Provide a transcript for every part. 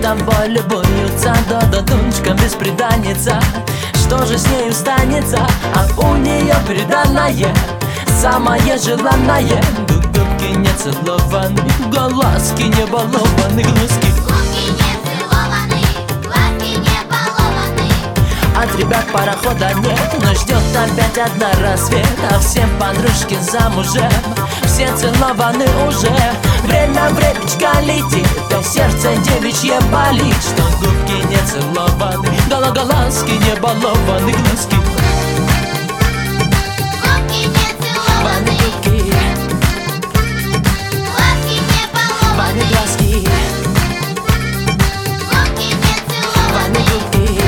тобой любуются, додунчка бесприданница. Что же с нею станется, а у нее приданное самое желанное. Губки не целованы, глазки не балованы, глазки. Губки не целованы, глазки не балованы. От ребят парохода нет, но ждет опять одна рассвет. А все подружки замужем, все целованы уже. Времечко летит, а сердце девичье болит. Что губки не целованы, глазки не балованы, глазки. Губки не целованы, Губки, глазки не балованы. глазки, Губки не целованы. губки.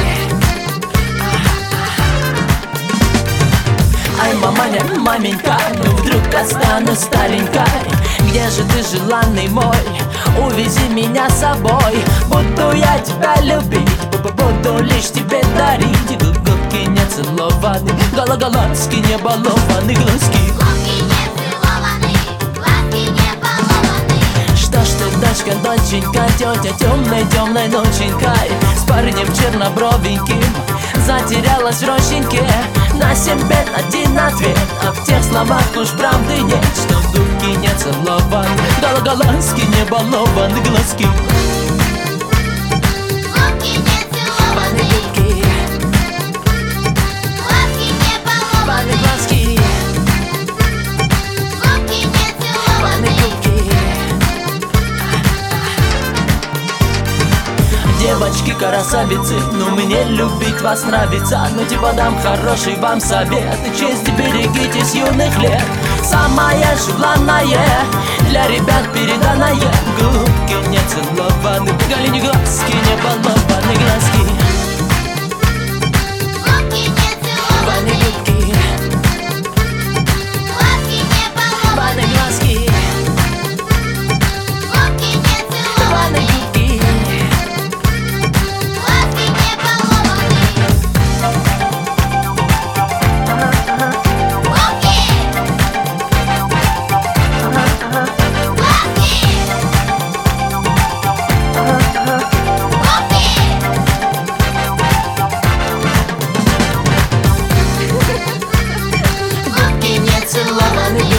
Ай, маманя, маменька, ну вдруг останусь старенькой. Где же ты, желанный мой? Увези меня с собой. Буду я тебя любить, буду лишь тебе дарить. Губки не целованы, глазки не балованы, глазки. Губки не целованы, глазки не балованы. Что ж ты, дочка, доченька, тетя темной ноченькой с парнем чернобровеньким затерялась в рощеньке. На 7 бед один ответ, а в тех словах уж правды нет. Что губки не целованы, глазки не балованы, глазки. Губки не целованы, Губки, глазки не балованы. глазки, Губки не целованы. губки. Девочки, красавицы, ну мне любить вас нравится. Ну типа дам хороший вам совет: честь берегитесь юных лет. Самое желанное для ребят переданное. Губки не целованы, голени глазки не балованы, глазки. Губки не целованы, Губки, глазки не балованы. глазки, Губки не целованы, губки. глазки не балованы. Губки, Губки не целованы,